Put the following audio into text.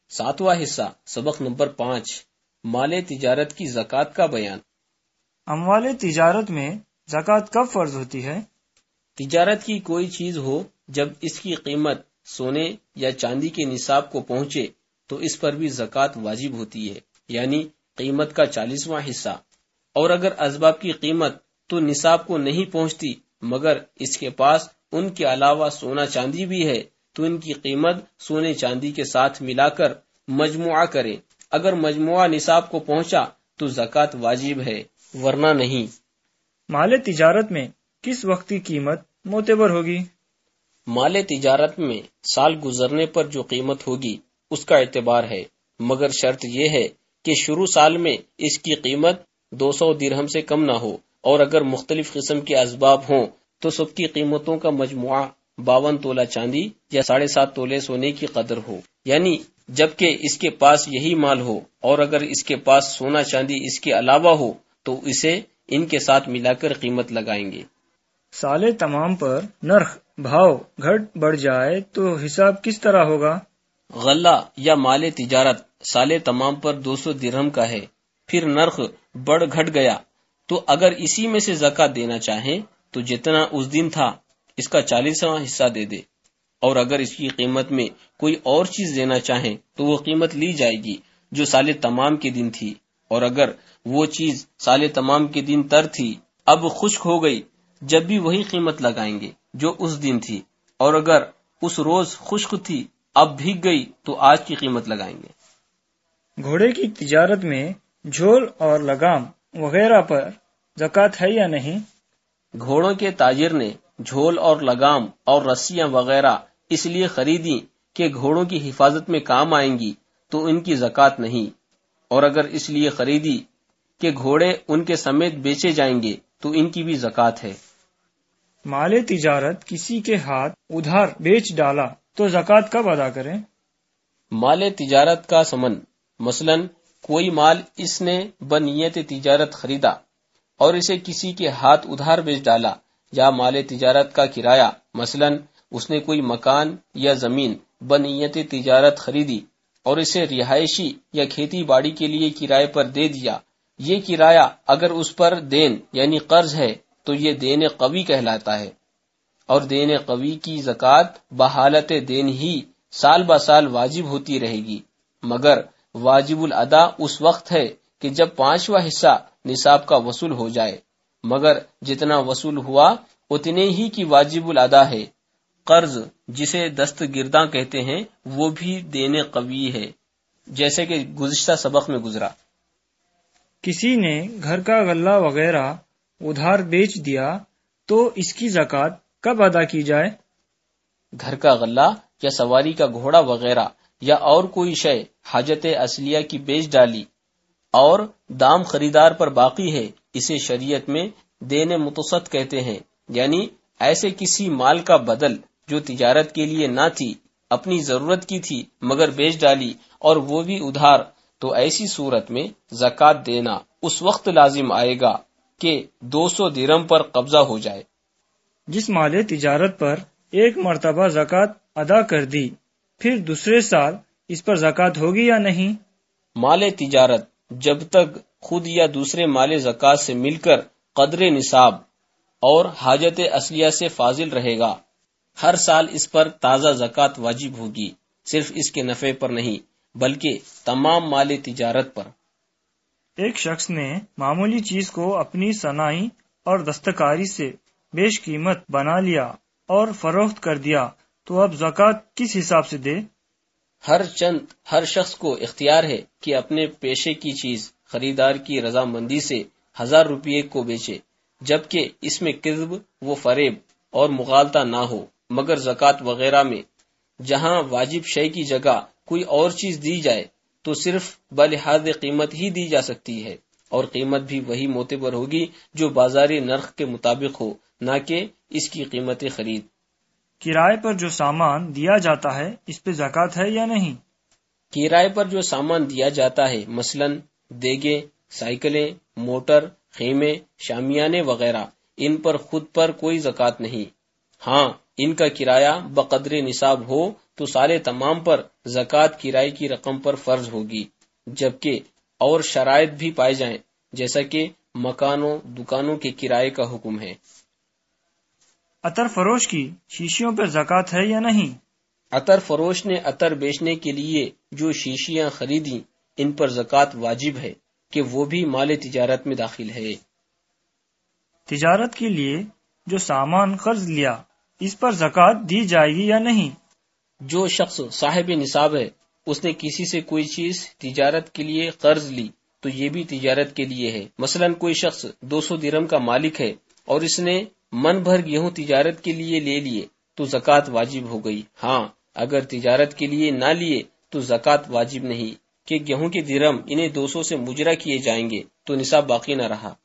ساتواں حصہ سبق نمبر 5 مال تجارت کی زکوٰۃ کا بیان۔ اموال تجارت میں زکوٰۃ کب فرض ہوتی ہے؟ تجارت کی کوئی چیز ہو جب اس کی قیمت سونے یا چاندی کے نصاب کو پہنچے تو اس پر بھی زکوٰۃ واجب ہوتی ہے، یعنی قیمت کا 40واں حصہ۔ اور اگر اسباب کی قیمت تو نصاب کو نہیں پہنچتی مگر اس کے پاس ان کے علاوہ سونا چاندی بھی ہے تو ان کی قیمت سونے چاندی کے ساتھ ملا کر مجموعہ کرے۔ اگر مجموعہ نصاب کو پہنچا تو زکوٰۃ واجب ہے ورنہ نہیں۔ مال تجارت میں کس وقت کی قیمت معتبر ہوگی؟ مال تجارت میں سال گزرنے پر جو قیمت ہوگی اس کا اعتبار ہے، مگر شرط یہ ہے کہ شروع سال میں اس کی قیمت 200 درہم سے کم نہ ہو، اور اگر مختلف قسم کے اسباب ہوں تو سب کی قیمتوں کا مجموعہ 52 تولہ چاندی یا 7.5 تولے سونے کی قدر ہو، یعنی جبکہ اس کے پاس یہی مال ہو، اور اگر اس کے پاس سونا چاندی اس کے علاوہ ہو تو اسے ان کے ساتھ ملا کر قیمت لگائیں گے۔ سال تمام پر نرخ بھاؤ گھٹ بڑھ جائے تو حساب کس طرح ہوگا؟ غلہ یا مال تجارت سال تمام پر 200 درہم کا ہے، پھر نرخ بڑھ گھٹ گیا تو اگر اسی میں سے زکوٰۃ دینا چاہیں تو جتنا اس دن تھا اس کا 40واں حصہ دے دے، اور اگر اس کی قیمت میں کوئی اور چیز دینا چاہیں تو وہ قیمت لی جائے گی جو سال تمام کے دن تھی، اور اگر وہ چیز سال تمام کے دن تر تھی اب خشک ہو گئی جب بھی وہی قیمت لگائیں گے جو اس دن تھی، اور اگر اس روز خشک تھی اب بھیگ گئی تو آج کی قیمت لگائیں گے۔ گھوڑے کی تجارت میں جھول اور لگام وغیرہ پر زکوٰۃ ہے یا نہیں؟ گھوڑوں کے تاجر نے جھول اور لگام اور رسیاں وغیرہ اس لیے خریدی کہ گھوڑوں کی حفاظت میں کام آئیں گی تو ان کی زکوٰۃ نہیں، اور اگر اس لیے خریدی کہ گھوڑے ان کے سمیت بیچے جائیں گے تو ان کی بھی زکوٰۃ ہے۔ مال تجارت کسی کے ہاتھ ادھار بیچ ڈالا تو زکوٰۃ کب ادا کریں؟ مال تجارت کا ثمن، مثلا کوئی مال اس نے بنیت تجارت خریدا اور اسے کسی کے ہاتھ ادھار بیچ ڈالا، یا مال تجارت کا کرایہ، مثلا اس نے کوئی مکان یا زمین بنیت تجارت خریدی اور اسے رہائشی یا کھیتی باڑی کے لیے کرائے پر دے دیا، یہ کرایہ اگر اس پر دین یعنی قرض ہے تو یہ دین قوی کہلاتا ہے، اور دین قوی کی زکوٰۃ بحالت دین ہی سال بہ سال واجب ہوتی رہے گی، مگر واجب الادا اس وقت ہے کہ جب 5واں حصہ نصاب کا وصول ہو جائے، مگر جتنا وصول ہوا اتنے ہی کی واجب الادا ہے۔ قرض جسے دستگرداں کہتے ہیں وہ بھی دین قوی ہے، جیسے کہ گزشتہ سبق میں گزرا۔ کسی نے گھر کا غلہ وغیرہ ادھار بیچ دیا تو اس کی زکوٰۃ کب ادا کی جائے؟ گھر کا غلہ یا سواری کا گھوڑا وغیرہ یا اور کوئی شے حاجت اصلیہ کی بیچ ڈالی اور دام خریدار پر باقی ہے، اسے شریعت میں دین متصد کہتے ہیں، یعنی ایسے کسی مال کا بدل جو تجارت کے لیے نہ تھی، اپنی ضرورت کی تھی مگر بیچ ڈالی اور وہ بھی ادھار، تو ایسی صورت میں زکوٰۃ دینا اس وقت لازم آئے گا کہ 200 درہم پر قبضہ ہو جائے۔ جس مال تجارت پر ایک مرتبہ زکوٰۃ ادا کر دی پھر دوسرے سال اس پر زکوٰۃ ہوگی یا نہیں؟ مال تجارت جب تک خود یا دوسرے مال زکوٰۃ سے مل کر قدر نصاب اور حاجت اصلیہ سے فاضل رہے گا، ہر سال اس پر تازہ زکوٰۃ واجب ہوگی، صرف اس کے نفع پر نہیں بلکہ تمام مال تجارت پر۔ ایک شخص نے معمولی چیز کو اپنی صناعی اور دستکاری سے بیش قیمت بنا لیا اور فروخت کر دیا تو اب زکوٰۃ کس حساب سے دے؟ ہر شخص کو اختیار ہے کہ اپنے پیشے کی چیز خریدار کی رضامندی سے 1000 روپے کو بیچے، جبکہ اس میں کذب و فریب اور مغالطہ نہ ہو، مگر زکوٰۃ وغیرہ میں جہاں واجب شے کی جگہ کوئی اور چیز دی جائے تو صرف بلحاظ قیمت ہی دی جا سکتی ہے، اور قیمت بھی وہی معتبر ہوگی جو بازاری نرخ کے مطابق ہو، نہ کہ اس کی قیمت خرید۔ کرائے پر جو سامان دیا جاتا ہے اس پہ زکوٰۃ ہے یا نہیں؟ کرائے پر جو سامان دیا جاتا ہے، مثلا دیگیں، سائیکلیں، موٹر، خیمے، شامیانے وغیرہ، ان پر خود پر کوئی زکوٰۃ نہیں، ہاں ان کا کرایہ بقدر نصاب ہو تو سال تمام پر زکوٰۃ کرائے کی رقم پر فرض ہوگی، جبکہ اور شرائط بھی پائے جائیں جیسا کہ مکانوں دکانوں کے کرائے کا حکم ہے۔ عطر فروش کی شیشیوں پر زکوٰۃ ہے یا نہیں؟ عطر فروش نے عطر بیچنے کے لیے جو شیشیاں خریدیں ان پر زکوٰۃ واجب ہے کہ وہ بھی مال تجارت میں داخل ہے۔ تجارت کے لیے جو سامان قرض لیا اس پر زکوٰۃ دی جائے گی یا نہیں؟ جو شخص صاحب نصاب ہے، اس نے کسی سے کوئی چیز تجارت کے لیے قرض لی تو یہ بھی تجارت کے لیے ہے۔ مثلا کوئی شخص 200 درہم کا مالک ہے اور اس نے من بھر گیہوں تجارت کے لیے لے لیے تو زکوٰۃ واجب ہو گئی۔ ہاں، اگر تجارت کے لیے نہ لیے تو زکوٰۃ واجب نہیں، کہ گیہوں کے درہم انہیں 200 سے مجرا کیے جائیں گے تو نصاب باقی نہ رہا۔